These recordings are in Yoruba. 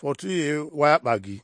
for 2 years wire bagi.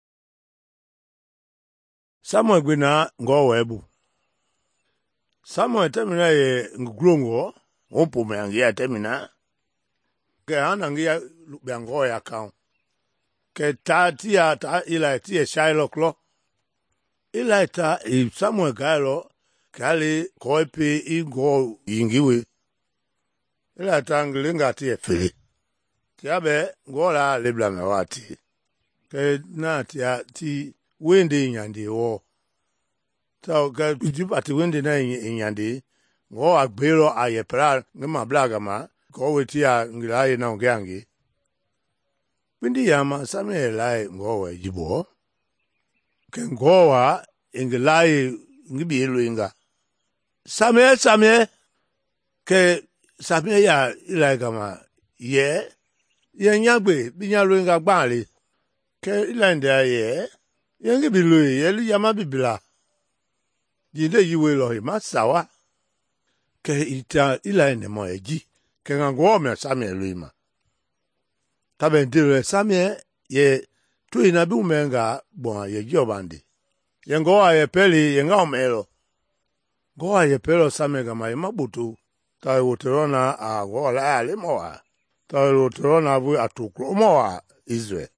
Samuel gwina ngo ebu. Samuel temina ye ngrongo, ompo me angia temina. Ke anangia biango ya kan. Ke ta ila tia Shylock lo. Ila ta Samuel galo kale koipe ingo ingiwe. Ila ta nglinga tia fili. Tiabe ngola lebla mewati. Ke na tia ti wende nyandi wo. So ke jipati wende na nyandi ngo agbero ayepra ngema blaga ma ko wetia ngilaye na ngiangi. Pindi yama Samuel lai ngowa jibo. Ke ngowa ingilaye ngibielo inga. Samuel ke Samuel ya ilai kama ye nyagbe binyalo inga gbali. Ke ilande ye ngibielo ye yama bibila. Jinde yiwe lo ma sawa. Ke ita ilai ne mo eji. Ke ngowa me Samuel luima. Tabe ndire Samuel ye tu inabi umenga bon ye jobandi. Ye ngowa ye peli ye nga omelo. Ngowa ye pelo Samuel kama ye mabutu. Ta uterona ngowa la ale moa. Ta uterona bu atukro moa Israel.